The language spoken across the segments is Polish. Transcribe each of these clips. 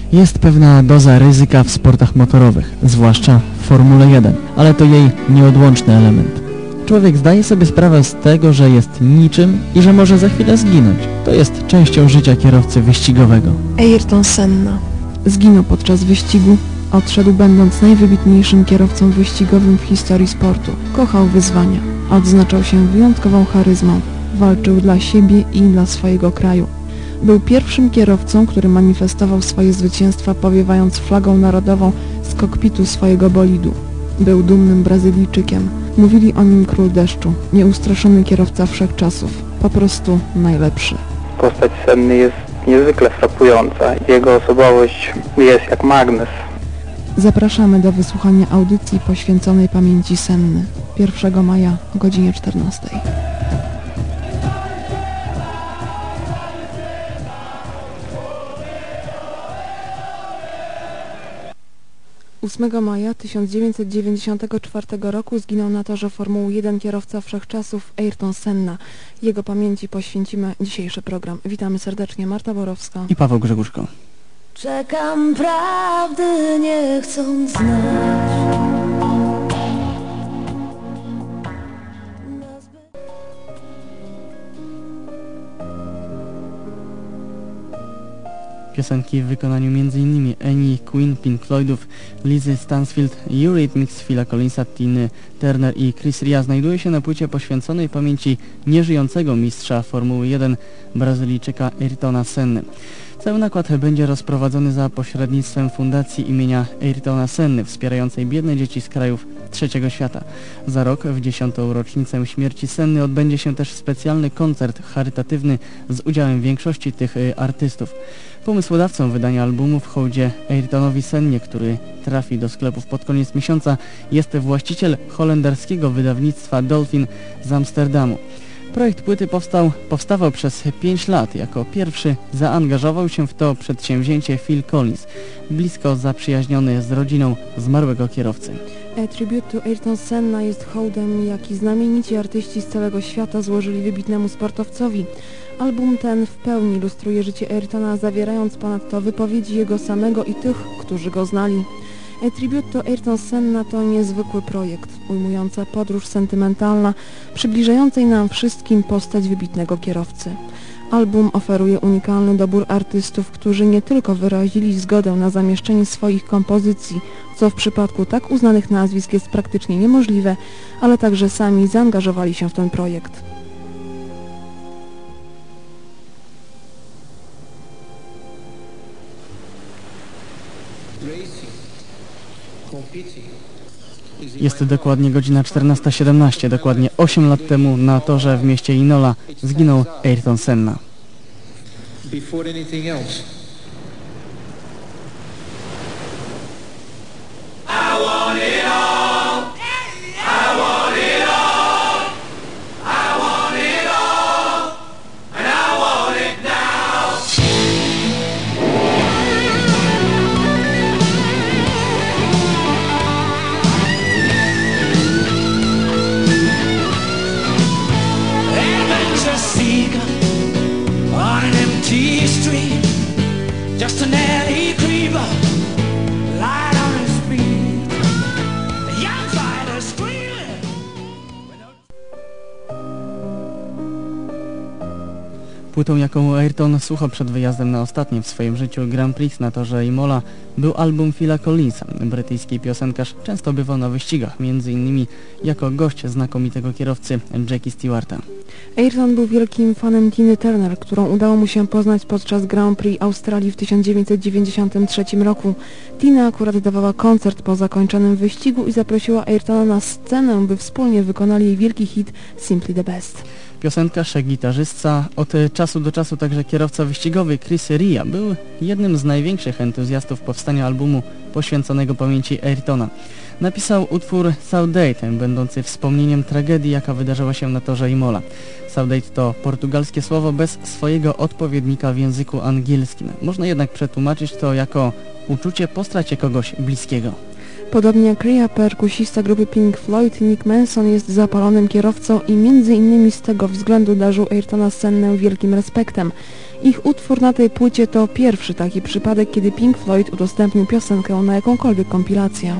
Jest pewna doza ryzyka w sportach motorowych, zwłaszcza w Formule 1, ale to jej nieodłączny element. Człowiek zdaje sobie sprawę z tego, że jest niczym i że może za chwilę zginąć. To jest częścią życia kierowcy wyścigowego. Ayrton Senna zginął podczas wyścigu. Odszedł będąc najwybitniejszym kierowcą wyścigowym w historii sportu. Kochał wyzwania. Odznaczał się wyjątkową charyzmą. Walczył dla siebie i dla swojego kraju. Był pierwszym kierowcą, który manifestował swoje zwycięstwa powiewając flagą narodową z kokpitu swojego bolidu. Był dumnym Brazylijczykiem. Mówili o nim król deszczu, nieustraszony kierowca wszechczasów. Po prostu najlepszy. Postać Senny jest niezwykle frapująca. Jego osobowość jest jak magnes. Zapraszamy do wysłuchania audycji poświęconej pamięci Senny 1 maja o godzinie 14. 8 maja 1994 roku zginął na torze Formuły 1 kierowca wszechczasów Ayrton Senna. Jego pamięci poświęcimy dzisiejszy program. Witamy serdecznie, Marta Borowska i Paweł Grzegórzko. Czekam prawdy, nie chcąc znać. Piosenki w wykonaniu m.in. Annie Queen, Pink Floydów, Lizy Stansfield, Eurythmics, Phila Collinsa, Tiny Turner i Chris Ria znajduje się na płycie poświęconej pamięci nieżyjącego mistrza Formuły 1 Brazylijczyka Ayrtona Senny. Cały nakład będzie rozprowadzony za pośrednictwem fundacji imienia Ayrtona Senny, wspierającej biedne dzieci z krajów trzeciego świata. Za rok, w 10. rocznicę śmierci Senny, odbędzie się też specjalny koncert charytatywny z udziałem większości tych artystów. Pomysłodawcą wydania albumu w hołdzie Ayrtonowi Sennie, który trafi do sklepów pod koniec miesiąca, jest właściciel holenderskiego wydawnictwa Dolphin z Amsterdamu. Projekt płyty powstawał przez 5 lat. Jako pierwszy zaangażował się w to przedsięwzięcie Phil Collins, blisko zaprzyjaźniony z rodziną zmarłego kierowcy. A Tribute to Ayrton Senna jest hołdem, jaki znamienici artyści z całego świata złożyli wybitnemu sportowcowi. Album ten w pełni ilustruje życie Ayrtona, zawierając ponadto wypowiedzi jego samego i tych, którzy go znali. A Tribute to Ayrton Senna to niezwykły projekt, ujmująca podróż sentymentalna, przybliżającej nam wszystkim postać wybitnego kierowcy. Album oferuje unikalny dobór artystów, którzy nie tylko wyrazili zgodę na zamieszczenie swoich kompozycji, co w przypadku tak uznanych nazwisk jest praktycznie niemożliwe, ale także sami zaangażowali się w ten projekt. Jest dokładnie godzina 14:17. Dokładnie 8 lat temu na torze w mieście Inola zginął Ayrton Senna. Just an alley creeper, light on his feet. The young fighter screaming. Płytą, jaką Ayrton słuchał przed wyjazdem na ostatnim w swoim życiu Grand Prix na torze Imola, był album Phila Collinsa. Brytyjski piosenkarz często bywał na wyścigach, m.in. jako gość znakomitego kierowcy Jackie Stewarta. Ayrton był wielkim fanem Tiny Turner, którą udało mu się poznać podczas Grand Prix Australii w 1993 roku. Tina akurat dawała koncert po zakończonym wyścigu i zaprosiła Ayrtona na scenę, by wspólnie wykonali jej wielki hit Simply the Best. Piosenkarz, gitarzysta, od czasu do czasu także kierowca wyścigowy Chris Ria był jednym z największych entuzjastów powstania albumu poświęconego pamięci Ayrtona. Napisał utwór Saudade, będący wspomnieniem tragedii, jaka wydarzyła się na torze Imola. Saudade to portugalskie słowo bez swojego odpowiednika w języku angielskim. Można jednak przetłumaczyć to jako uczucie po stracie kogoś bliskiego. Podobnie jak Ria, perkusista grupy Pink Floyd, Nick Manson jest zapalonym kierowcą i m.in. z tego względu darzył Ayrtona Sennę wielkim respektem. Ich utwór na tej płycie to pierwszy taki przypadek, kiedy Pink Floyd udostępnił piosenkę na jakąkolwiek kompilację.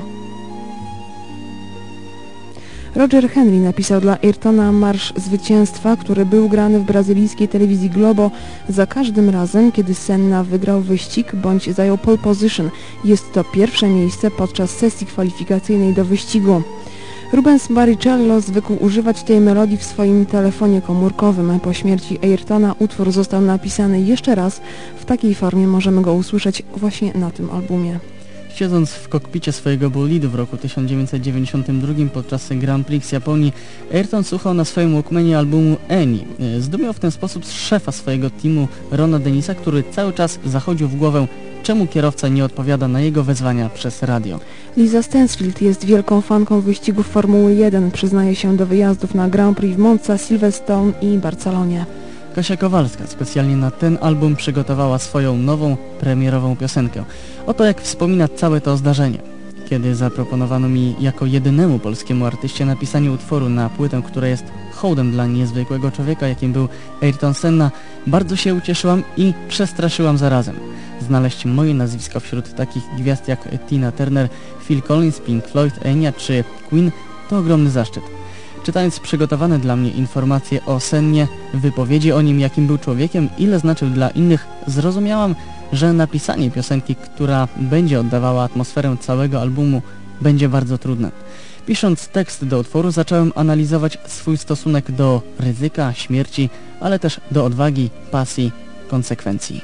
Roger Henry napisał dla Ayrtona Marsz Zwycięstwa, który był grany w brazylijskiej telewizji Globo za każdym razem, kiedy Senna wygrał wyścig bądź zajął pole position. Jest to pierwsze miejsce podczas sesji kwalifikacyjnej do wyścigu. Rubens Barrichello zwykł używać tej melodii w swoim telefonie komórkowym. Po śmierci Ayrtona utwór został napisany jeszcze raz. W takiej formie możemy go usłyszeć właśnie na tym albumie. Siedząc w kokpicie swojego bolidu w roku 1992 podczas Grand Prix Japonii, Ayrton słuchał na swoim Walkmanie albumu Annie. Zdumiał w ten sposób szefa swojego teamu Rona Dennisa, który cały czas zachodził w głowę, czemu kierowca nie odpowiada na jego wezwania przez radio. Lisa Stansfield jest wielką fanką wyścigów Formuły 1. Przyznaje się do wyjazdów na Grand Prix w Monza, Silverstone i Barcelonie. Kasia Kowalska specjalnie na ten album przygotowała swoją nową, premierową piosenkę. Oto jak wspomina całe to zdarzenie. Kiedy zaproponowano mi jako jedynemu polskiemu artyście napisanie utworu na płytę, która jest hołdem dla niezwykłego człowieka, jakim był Ayrton Senna, bardzo się ucieszyłam i przestraszyłam zarazem. Znaleźć moje nazwisko wśród takich gwiazd jak Tina Turner, Phil Collins, Pink Floyd, Enya czy Queen to ogromny zaszczyt. Czytając przygotowane dla mnie informacje o Sennie, wypowiedzi o nim, jakim był człowiekiem, ile znaczył dla innych, zrozumiałam, że napisanie piosenki, która będzie oddawała atmosferę całego albumu, będzie bardzo trudne. Pisząc tekst do utworu, zacząłem analizować swój stosunek do ryzyka, śmierci, ale też do odwagi, pasji, konsekwencji.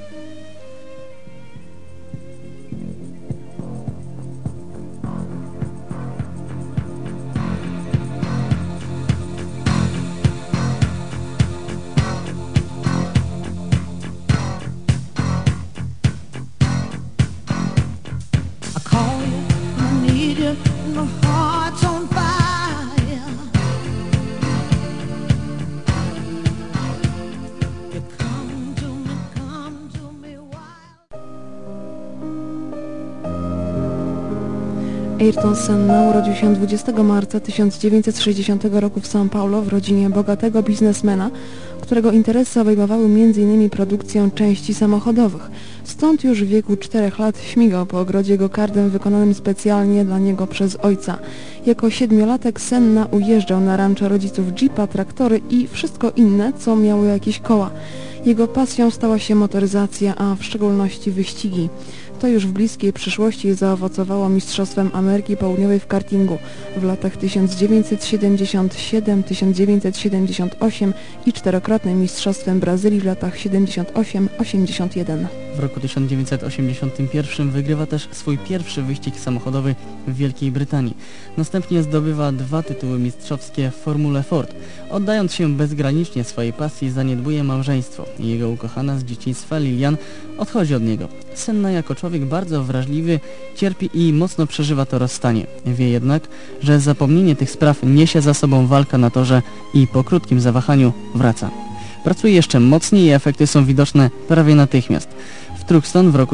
Ayrton Senna urodził się 20 marca 1960 roku w São Paulo w rodzinie bogatego biznesmena, którego interesy obejmowały m.in. produkcję części samochodowych. Stąd już w wieku 4 lat śmigał po ogrodzie go-kartem wykonanym specjalnie dla niego przez ojca. Jako 7-latek Senna ujeżdżał na rancze rodziców jeepa, traktory i wszystko inne, co miało jakieś koła. Jego pasją stała się motoryzacja, a w szczególności wyścigi. To już w bliskiej przyszłości zaowocowało Mistrzostwem Ameryki Południowej w kartingu w latach 1977, 1978 i czterokrotnym Mistrzostwem Brazylii w latach 78-81. W roku 1981 wygrywa też swój pierwszy wyścig samochodowy w Wielkiej Brytanii. Następnie zdobywa 2 tytuły mistrzowskie w Formule Ford. Oddając się bezgranicznie swojej pasji, zaniedbuje małżeństwo. Jego ukochana z dzieciństwa Lilian odchodzi od niego. Senna jako człowiek bardzo wrażliwy cierpi i mocno przeżywa to rozstanie. Wie jednak, że zapomnienie tych spraw niesie za sobą walka na torze i po krótkim zawahaniu wraca. Pracuje jeszcze mocniej i efekty są widoczne prawie natychmiast. W Truxton w roku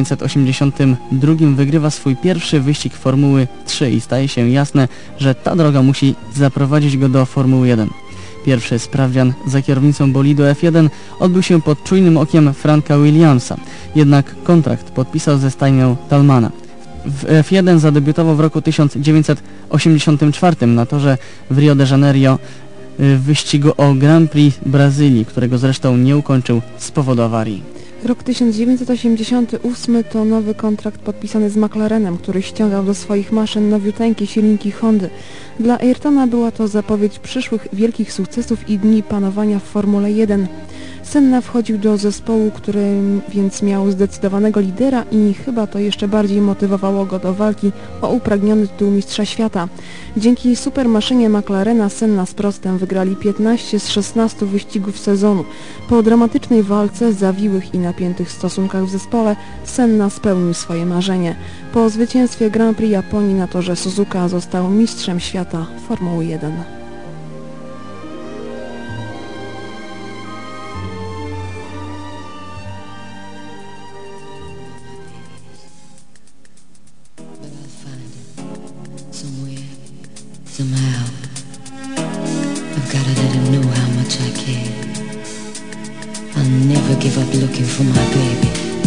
1982 wygrywa swój pierwszy wyścig Formuły 3 i staje się jasne, że ta droga musi zaprowadzić go do Formuły 1. Pierwszy sprawdzian za kierownicą bolidu F1 odbył się pod czujnym okiem Franka Williamsa, jednak kontrakt podpisał ze stajnią Talmana. W F1 zadebiutował w roku 1984 na torze w Rio de Janeiro w wyścigu o Grand Prix Brazylii, którego zresztą nie ukończył z powodu awarii. Rok 1988 to nowy kontrakt podpisany z McLarenem, który ściągał do swoich maszyn nowiuteńkie silniki Hondy. Dla Ayrtona była to zapowiedź przyszłych wielkich sukcesów i dni panowania w Formule 1. Senna wchodził do zespołu, który więc miał zdecydowanego lidera i chyba to jeszcze bardziej motywowało go do walki o upragniony tytuł mistrza świata. Dzięki supermaszynie McLarena Senna z Prostem wygrali 15 z 16 wyścigów sezonu. Po dramatycznej walce, zawiłych i napiętych stosunkach w zespole, Senna spełnił swoje marzenie. Po zwycięstwie Grand Prix Japonii na torze Suzuka został mistrzem świata Formuły 1. But I'll find it. never give up looking for my baby.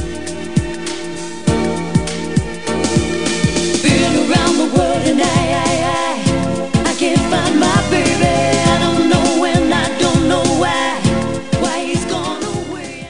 Been around the world and I can't find my baby. I don't know when, I don't know why he's gone away.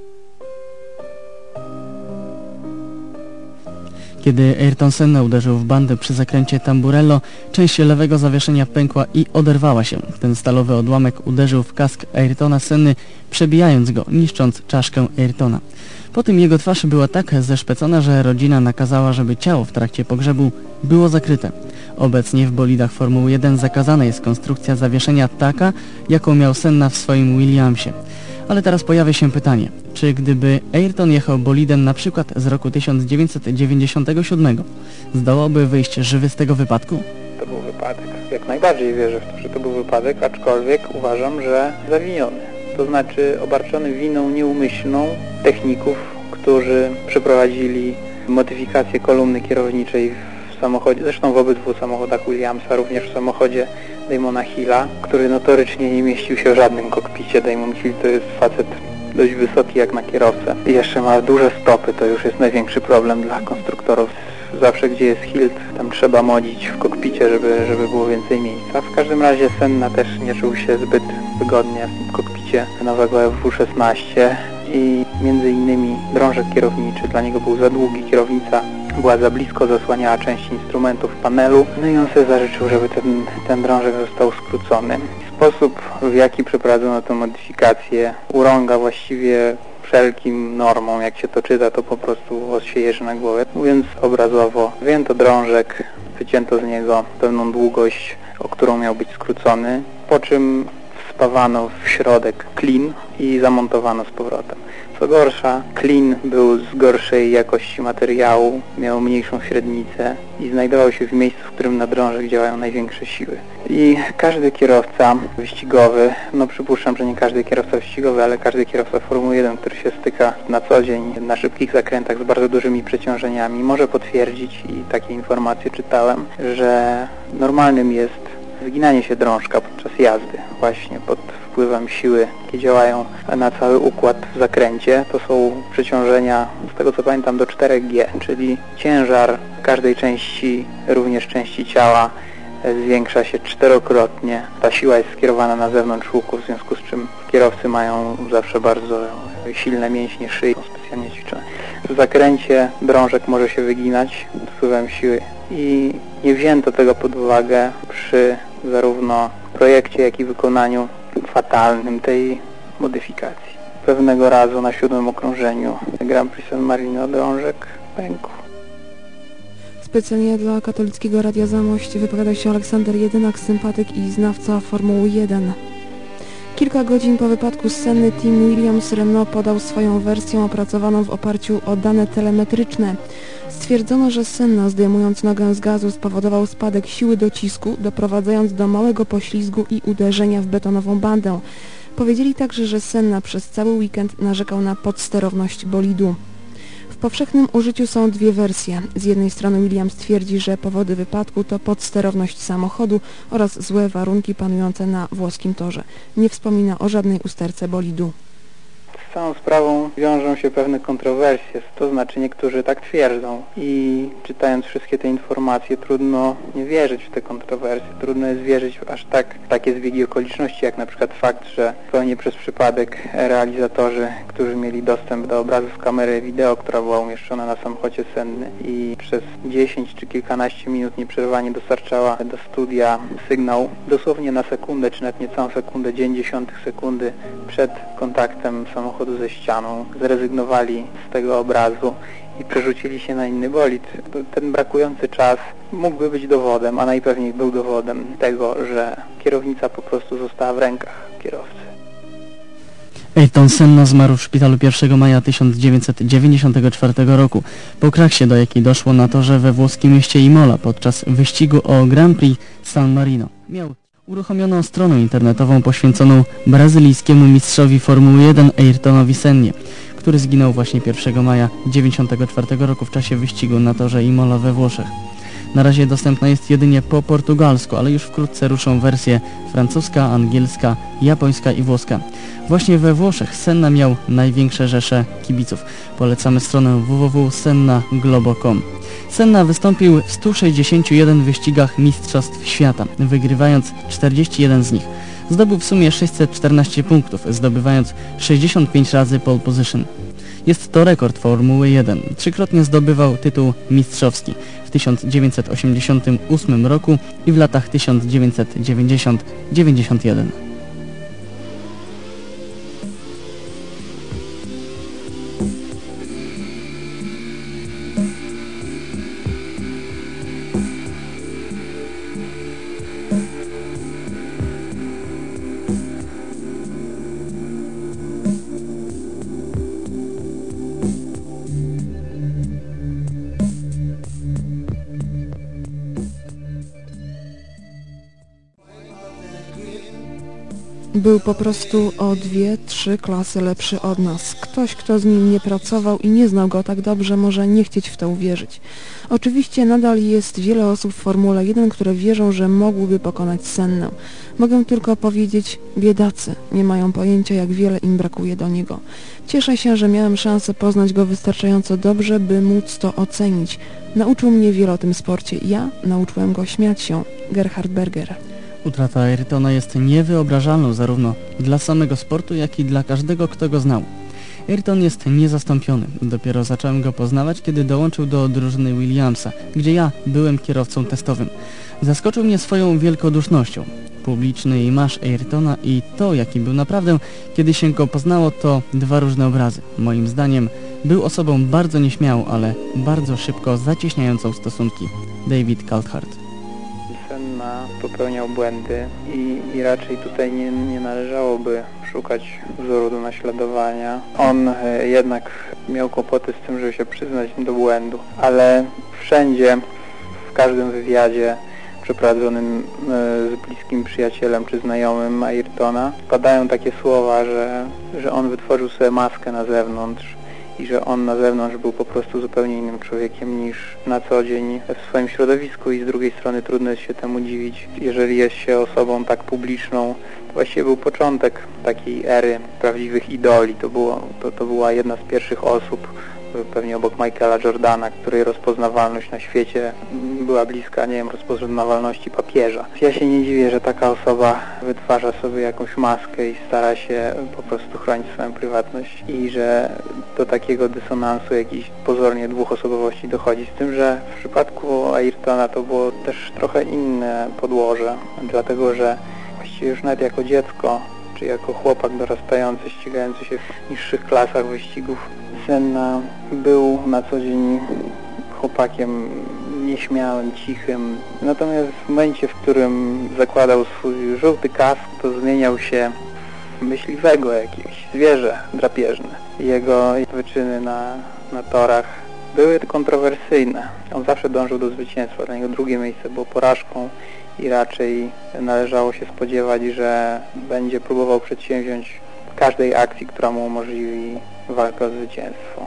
Kiedy Ayrton Senna uderzył w bandę przy zakręcie Tamburello, część lewego zawieszenia pękła i oderwała się. Ten stalowy odłamek uderzył w kask Ayrtona Senny, przebijając go, niszcząc czaszkę Ayrtona. Po tym jego twarz była tak zeszpecona, że rodzina nakazała, żeby ciało w trakcie pogrzebu było zakryte. Obecnie w bolidach Formuły 1 zakazana jest konstrukcja zawieszenia taka, jaką miał Senna w swoim Williamsie. Ale teraz pojawia się pytanie, czy gdyby Ayrton jechał bolidem na przykład z roku 1997, zdołałby wyjść żywy z tego wypadku? To był wypadek. Jak najbardziej wierzę w to, że to był wypadek, aczkolwiek uważam, że zawiniony. To znaczy obarczony winą nieumyślną techników, którzy przeprowadzili modyfikację kolumny kierowniczej w samochodzie, zresztą w obydwu samochodach Williamsa, również w samochodzie Damona Hilla, który notorycznie nie mieścił się w żadnym kokpicie. Damon Hill to jest facet dość wysoki jak na kierowcę. I jeszcze ma duże stopy, to już jest największy problem dla konstruktorów. Zawsze gdzie jest Hilt, tam trzeba modzić w kokpicie, żeby było więcej miejsca. W każdym razie Senna też nie czuł się zbyt wygodnie w kokpicie nowego FW16 i między innymi drążek kierowniczy dla niego był za długi, kierownica była za blisko, zasłaniała część instrumentów w panelu, no i on sobie zażyczył, żeby ten drążek został skrócony. Sposób, w jaki przeprowadzono tę modyfikację, urąga właściwie wszelkim normom. Jak się to czyta, to po prostu się jeży na głowę. Mówiąc obrazowo, wyjęto drążek, wycięto z niego pewną długość, o którą miał być skrócony, po czym wspawano w środek klin i zamontowano z powrotem. Co gorsza, klin był z gorszej jakości materiału, miał mniejszą średnicę i znajdował się w miejscu, w którym na drążek działają największe siły. I każdy kierowca wyścigowy, no przypuszczam, że nie każdy kierowca wyścigowy, ale każdy kierowca Formuły 1, który się styka na co dzień na szybkich zakrętach z bardzo dużymi przeciążeniami, może potwierdzić, i takie informacje czytałem, że normalnym jest wyginanie się drążka podczas jazdy, właśnie pod wpływem siły, jakie działają na cały układ w zakręcie. To są przeciążenia, z tego co pamiętam, do 4G, czyli ciężar każdej części, również części ciała, zwiększa się 4-krotnie. Ta siła jest skierowana na zewnątrz łuku, w związku z czym kierowcy mają zawsze bardzo silne mięśnie szyi, specjalnie ćwiczone. W zakręcie drążek może się wyginać wpływem siły i nie wzięto tego pod uwagę przy zarówno projekcie, jak i wykonaniu fatalnym tej modyfikacji. Pewnego razu na 7. okrążeniu Grand Prix San Marino drążek pękł. Specjalnie dla katolickiego Radia Zamość wypowiada się Aleksander Jedynak, sympatyk i znawca Formuły 1. Kilka godzin po wypadku z Senny Team Williams-Renault podał swoją wersję opracowaną w oparciu o dane telemetryczne. Stwierdzono, że Senna, zdejmując nogę z gazu, spowodował spadek siły docisku, doprowadzając do małego poślizgu i uderzenia w betonową bandę. Powiedzieli także, że Senna przez cały weekend narzekał na podsterowność bolidu. W powszechnym użyciu są dwie wersje. Z jednej strony Williams twierdzi, że powody wypadku to podsterowność samochodu oraz złe warunki panujące na włoskim torze. Nie wspomina o żadnej usterce bolidu. Z całą sprawą wiążą się pewne kontrowersje, to znaczy niektórzy tak twierdzą i czytając wszystkie te informacje trudno nie wierzyć w te kontrowersje, trudno jest wierzyć w aż takie zbiegi okoliczności, jak na przykład fakt, że zupełnie przez przypadek realizatorzy, którzy mieli dostęp do obrazów kamery wideo, która była umieszczona na samochodzie Senny i przez 10 czy kilkanaście minut nieprzerwanie dostarczała do studia sygnał dosłownie na sekundę, czy nawet niecałą sekundę, 0,1 sekundy przed kontaktem samochodu ze ścianą, zrezygnowali z tego obrazu i przerzucili się na inny bolid. Ten brakujący czas mógłby być dowodem, a najpewniej był dowodem tego, że kierownica po prostu została w rękach kierowcy. Ayrton Senna zmarł w szpitalu 1 maja 1994 roku po kraksie, do jakiej doszło na torze we włoskim mieście Imola podczas wyścigu o Grand Prix San Marino. Uruchomiono stronę internetową poświęconą brazylijskiemu mistrzowi Formuły 1 Ayrtonowi Sennie, który zginął właśnie 1 maja 1994 roku w czasie wyścigu na torze Imola we Włoszech. Na razie dostępna jest jedynie po portugalsku, ale już wkrótce ruszą wersje francuska, angielska, japońska i włoska. Właśnie we Włoszech Senna miał największe rzesze kibiców. Polecamy stronę www.sennaglobo.com. Senna wystąpił w 161 wyścigach mistrzostw świata, wygrywając 41 z nich. Zdobył w sumie 614 punktów, zdobywając 65 razy pole position. Jest to rekord Formuły 1. Trzykrotnie zdobywał tytuł mistrzowski w 1988 roku i w latach 1990-91. Był po prostu o 2-3 klasy lepszy od nas. Ktoś, kto z nim nie pracował i nie znał go tak dobrze, może nie chcieć w to uwierzyć. Oczywiście nadal jest wiele osób w Formule 1, które wierzą, że mogłyby pokonać Sennę. Mogę tylko powiedzieć, biedacy, nie mają pojęcia, jak wiele im brakuje do niego. Cieszę się, że miałem szansę poznać go wystarczająco dobrze, by móc to ocenić. Nauczył mnie wiele o tym sporcie. Ja nauczyłem go śmiać się. Gerhard Berger. Utrata Ayrtona jest niewyobrażalną zarówno dla samego sportu, jak i dla każdego, kto go znał. Ayrton jest niezastąpiony. Dopiero zacząłem go poznawać, kiedy dołączył do drużyny Williamsa, gdzie ja byłem kierowcą testowym. Zaskoczył mnie swoją wielkodusznością. Publiczny masz Ayrtona i to, jaki był naprawdę, kiedy się go poznało, to dwa różne obrazy. Moim zdaniem był osobą bardzo nieśmiałą, ale bardzo szybko zacieśniającą stosunki. David Coulthard. Senna popełniał błędy i raczej tutaj nie należałoby szukać wzoru do naśladowania. On jednak miał kłopoty z tym, żeby się przyznać do błędu, ale wszędzie, w każdym wywiadzie przeprowadzonym z bliskim przyjacielem czy znajomym Ayrtona padają takie słowa, że on wytworzył sobie maskę na zewnątrz i że on na zewnątrz był po prostu zupełnie innym człowiekiem niż na co dzień w swoim środowisku i z drugiej strony trudno jest się temu dziwić. Jeżeli jest się osobą tak publiczną, to właściwie był początek takiej ery prawdziwych idoli. To była jedna z pierwszych osób, pewnie obok Michaela Jordana, której rozpoznawalność na świecie była bliska, nie wiem, rozpoznawalności papieża. Ja się nie dziwię, że taka osoba wytwarza sobie jakąś maskę i stara się po prostu chronić swoją prywatność i że do takiego dysonansu jakichś pozornie dwóch osobowości dochodzi. Z tym, że w przypadku Ayrtona to było też trochę inne podłoże, dlatego że właściwie już nawet jako dziecko, czy jako chłopak dorastający, ścigający się w niższych klasach wyścigów, Senna był na co dzień chłopakiem nieśmiałym, cichym. Natomiast w momencie, w którym zakładał swój żółty kask, to zmieniał się w myśliwego jakiegoś, zwierzę drapieżne. Jego wyczyny na torach były kontrowersyjne. On zawsze dążył do zwycięstwa. Dla niego drugie miejsce było porażką i raczej należało się spodziewać, że będzie próbował przedsięwziąć każdej akcji, która mu umożliwi walkę o zwycięstwo.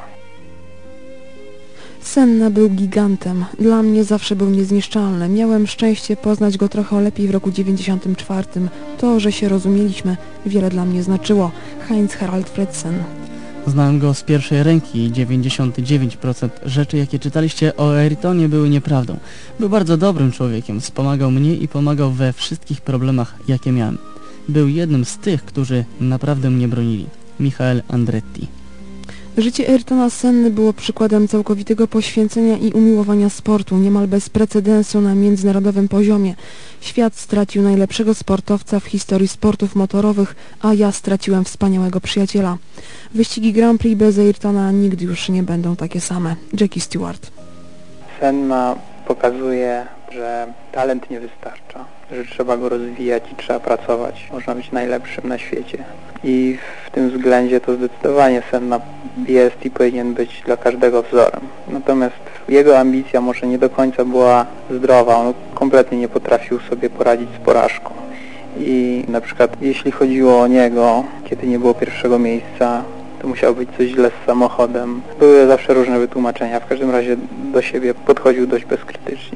Senna był gigantem. Dla mnie zawsze był niezniszczalny. Miałem szczęście poznać go trochę lepiej w roku 94. To, że się rozumieliśmy, wiele dla mnie znaczyło. Heinz-Harald Frentzen. Znałem go z pierwszej ręki i 99% rzeczy, jakie czytaliście o Ayrtonie, były nieprawdą. Był bardzo dobrym człowiekiem, wspomagał mnie i pomagał we wszystkich problemach, jakie miałem. Był jednym z tych, którzy naprawdę mnie bronili. Michael Andretti. Życie Ayrtona Senny było przykładem całkowitego poświęcenia i umiłowania sportu, niemal bez precedensu na międzynarodowym poziomie. Świat stracił najlepszego sportowca w historii sportów motorowych, a ja straciłem wspaniałego przyjaciela. Wyścigi Grand Prix bez Ayrtona nigdy już nie będą takie same. Jackie Stewart. Senna pokazuje, że talent nie wystarcza, że trzeba go rozwijać i trzeba pracować. Można być najlepszym na świecie. I w tym względzie to zdecydowanie Senna jest i powinien być dla każdego wzorem. Natomiast jego ambicja może nie do końca była zdrowa. On kompletnie nie potrafił sobie poradzić z porażką. I na przykład jeśli chodziło o niego, kiedy nie było pierwszego miejsca, to musiało być coś źle z samochodem. Były zawsze różne wytłumaczenia. W każdym razie do siebie podchodził dość bezkrytycznie.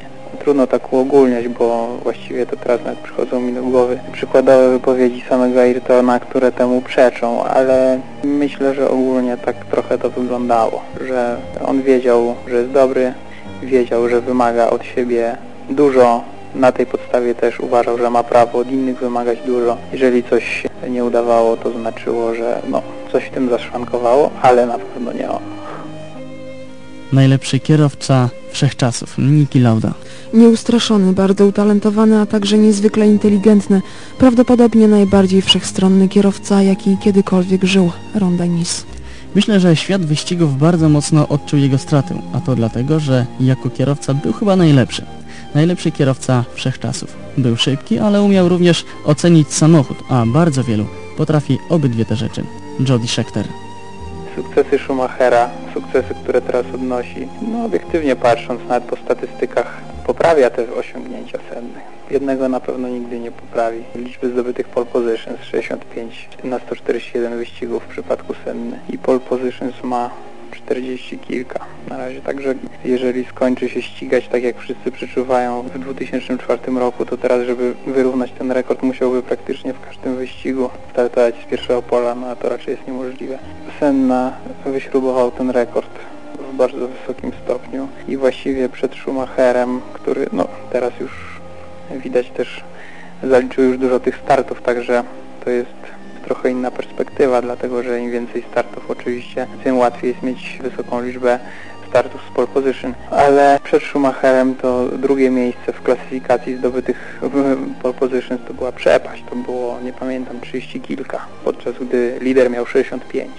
trudno tak uogólniać, bo właściwie to teraz nawet przychodzą mi do głowy przykładowe wypowiedzi samego Ayrtona, które temu przeczą, ale myślę, że ogólnie tak trochę to wyglądało, że on wiedział, że jest dobry, wiedział, że wymaga od siebie dużo, na tej podstawie też uważał, że ma prawo od innych wymagać dużo. Jeżeli coś nie udawało, to znaczyło, że coś w tym zaszwankowało, ale na pewno nie on. Najlepszy kierowca wszechczasów, Niki Lauda. Nieustraszony, bardzo utalentowany, a także niezwykle inteligentny. Prawdopodobnie najbardziej wszechstronny kierowca, jaki kiedykolwiek żył. Ron Dennis. Myślę, że świat wyścigów bardzo mocno odczuł jego stratę, a to dlatego, że jako kierowca był chyba najlepszy. Najlepszy kierowca wszechczasów. Był szybki, ale umiał również ocenić samochód, a bardzo wielu potrafi obydwie te rzeczy. Jody Scheckter. Sukcesy Schumachera, sukcesy, które teraz odnosi, obiektywnie patrząc, nawet po statystykach, poprawia te osiągnięcia Senny. Jednego na pewno nigdy nie poprawi. Liczby zdobytych pole positions 65 na 141 wyścigów w przypadku Senny i pole positions ma 40 kilka na razie, także jeżeli skończy się ścigać tak jak wszyscy przeczuwają w 2004 roku, to teraz, żeby wyrównać ten rekord, musiałby praktycznie w każdym wyścigu startować z pierwszego pola, a to raczej jest niemożliwe. Senna wyśrubował ten rekord w bardzo wysokim stopniu i właściwie przed Schumacherem, który teraz już widać też zaliczył już dużo tych startów, także to jest trochę inna perspektywa, dlatego że im więcej startów oczywiście, tym łatwiej jest mieć wysoką liczbę startów z pole position, ale przed Schumacherem to drugie miejsce w klasyfikacji zdobytych pole positions to była przepaść, to było, nie pamiętam, 30 kilka, podczas gdy lider miał 65.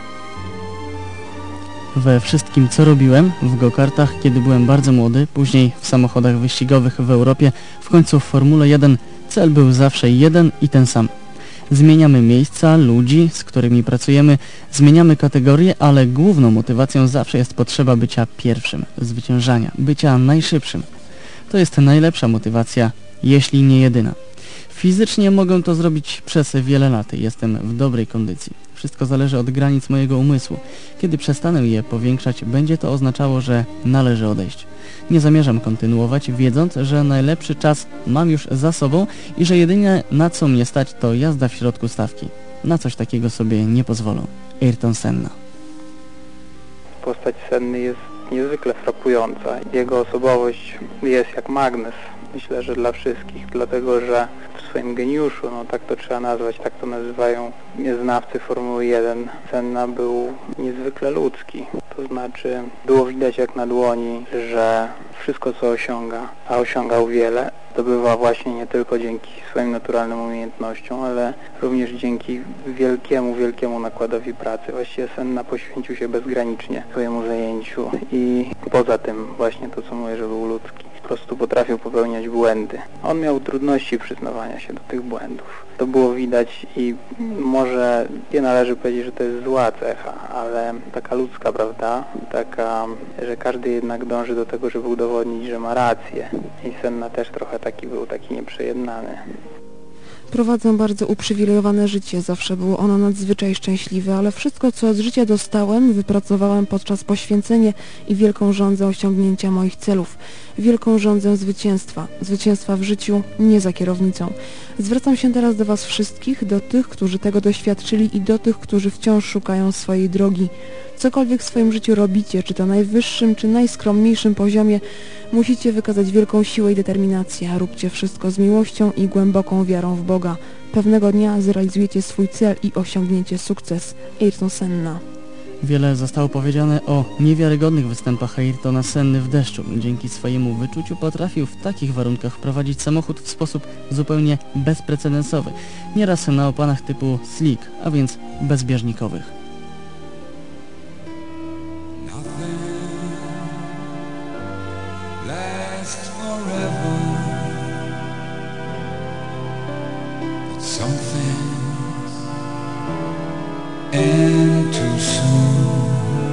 We wszystkim, co robiłem, w go-kartach, kiedy byłem bardzo młody, później w samochodach wyścigowych w Europie, w końcu w Formule 1, cel był zawsze jeden i ten sam. Zmieniamy miejsca, ludzi, z którymi pracujemy, zmieniamy kategorie, ale główną motywacją zawsze jest potrzeba bycia pierwszym, zwyciężania, bycia najszybszym. To jest najlepsza motywacja, jeśli nie jedyna. Fizycznie mogę to zrobić przez wiele lat i jestem w dobrej kondycji. Wszystko zależy od granic mojego umysłu. Kiedy przestanę je powiększać, będzie to oznaczało, że należy odejść. Nie zamierzam kontynuować, wiedząc, że najlepszy czas mam już za sobą i że jedynie na co mnie stać, to jazda w środku stawki. Na coś takiego sobie nie pozwolę. Ayrton Senna. Postać Senny jest niezwykle frapująca. Jego osobowość jest jak magnes. Myślę, że dla wszystkich, dlatego że w swoim geniuszu, tak to trzeba nazwać, tak to nazywają znawcy Formuły 1, Senna był niezwykle ludzki. To znaczy było widać jak na dłoni, że wszystko co osiąga, a osiągał wiele, zdobywa właśnie nie tylko dzięki swoim naturalnym umiejętnościom, ale również dzięki wielkiemu nakładowi pracy. Właściwie Senna poświęcił się bezgranicznie swojemu zajęciu i poza tym właśnie to co mówię, że był ludzki. Po prostu potrafił popełniać błędy. On miał trudności przyznawania się do tych błędów. To było widać i może nie należy powiedzieć, że to jest zła cecha, ale taka ludzka, prawda? Taka, że każdy jednak dąży do tego, żeby udowodnić, że ma rację. I Senna też trochę taki był, taki nieprzejednany. Prowadzę bardzo uprzywilejowane życie, zawsze było ono nadzwyczaj szczęśliwe, ale wszystko, co od życia dostałem, wypracowałem podczas poświęcenia i wielką żądzę osiągnięcia moich celów, wielką żądzę zwycięstwa. Zwycięstwa w życiu, nie za kierownicą. Zwracam się teraz do Was wszystkich, do tych, którzy tego doświadczyli i do tych, którzy wciąż szukają swojej drogi. Cokolwiek w swoim życiu robicie, czy to najwyższym, czy najskromniejszym poziomie, musicie wykazać wielką siłę i determinację. Róbcie wszystko z miłością i głęboką wiarą w Boga. Pewnego dnia zrealizujecie swój cel i osiągniecie sukces. Ayrton Senna. Wiele zostało powiedziane o niewiarygodnych występach Ayrtona Senny w deszczu. Dzięki swojemu wyczuciu potrafił w takich warunkach prowadzić samochód w sposób zupełnie bezprecedensowy. Nieraz na opanach typu slick, a więc bezbieżnikowych. And too soon.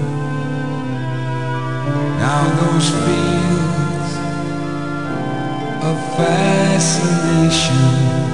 Now those fields of fascination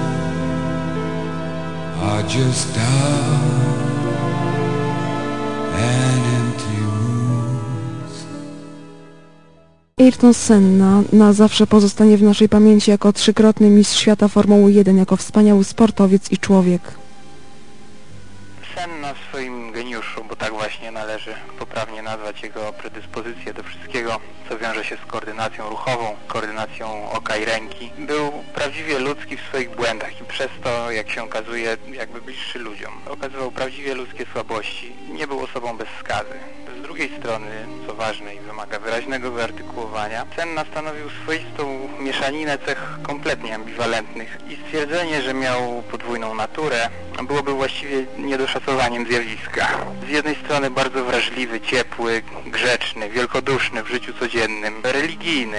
are just dark and empty rooms. Ayrton Senna na zawsze pozostanie w naszej pamięci jako 3-krotny mistrz świata Formuły 1, jako wspaniały sportowiec i człowiek. Senna w swoim geniuszu, bo tak właśnie należy poprawnie nazwać jego predyspozycję do wszystkiego, co wiąże się z koordynacją ruchową, koordynacją oka i ręki. Był prawdziwie ludzki w swoich błędach i przez to, jak się okazuje, jakby bliższy ludziom. Okazywał prawdziwie ludzkie słabości. Nie był osobą bez skazy. Z drugiej strony, co ważne i wymaga wyraźnego wyartykułowania, Senna stanowił swoistą mieszaninę cech kompletnie ambiwalentnych i stwierdzenie, że miał podwójną naturę, byłoby właściwie niedoszacowaniem zjawiska. Z jednej strony bardzo wrażliwy, ciepły, grzeczny, wielkoduszny w życiu codziennym, religijny.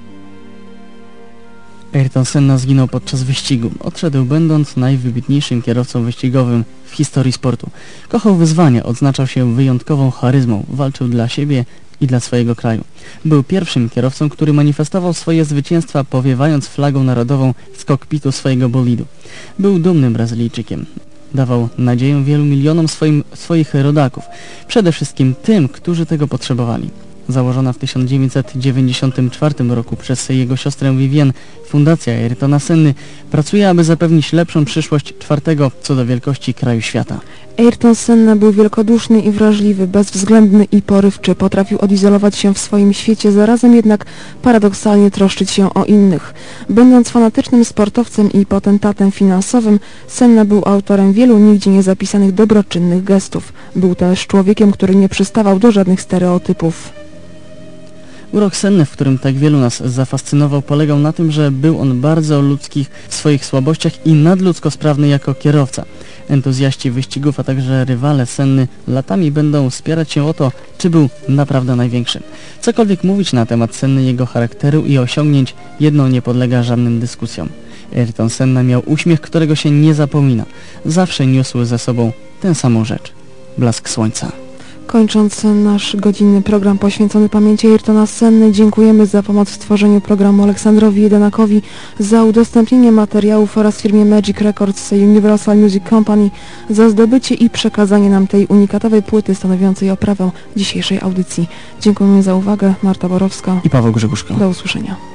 Ayrton Senna zginął podczas wyścigu. Odszedł będąc najwybitniejszym kierowcą wyścigowym w historii sportu. Kochał wyzwania, odznaczał się wyjątkową charyzmą, walczył dla siebie i dla swojego kraju. Był pierwszym kierowcą, który manifestował swoje zwycięstwa, powiewając flagą narodową z kokpitu swojego bolidu. Był dumnym Brazylijczykiem. Dawał nadzieję wielu milionom swoich rodaków, przede wszystkim tym, którzy tego potrzebowali. Założona w 1994 roku przez jego siostrę Vivienne Fundacja Ayrtona Senny pracuje, aby zapewnić lepszą przyszłość czwartego co do wielkości kraju świata. Ayrton Senna był wielkoduszny i wrażliwy, bezwzględny i porywczy. Potrafił odizolować się w swoim świecie, zarazem jednak paradoksalnie troszczyć się o innych. Będąc fanatycznym sportowcem i potentatem finansowym, Senna był autorem wielu nigdzie niezapisanych dobroczynnych gestów. Był też człowiekiem, który nie przystawał do żadnych stereotypów. Urok Senny, w którym tak wielu nas zafascynował, polegał na tym, że był on bardzo ludzki w swoich słabościach i nadludzko sprawny jako kierowca. Entuzjaści wyścigów, a także rywale Senny latami będą spierać się o to, czy był naprawdę największy. Cokolwiek mówić na temat Senny, jego charakteru i osiągnięć, jedno nie podlega żadnym dyskusjom. Ayrton Senna miał uśmiech, którego się nie zapomina. Zawsze niósł ze sobą tę samą rzecz. Blask słońca. Kończąc nasz godzinny program poświęcony pamięci Ayrtona Senny, dziękujemy za pomoc w tworzeniu programu Aleksandrowi Jedenakowi, za udostępnienie materiałów oraz firmie Magic Records Universal Music Company za zdobycie i przekazanie nam tej unikatowej płyty stanowiącej oprawę dzisiejszej audycji. Dziękujemy za uwagę. Marta Borowska i Paweł Grzegórzko. Do usłyszenia.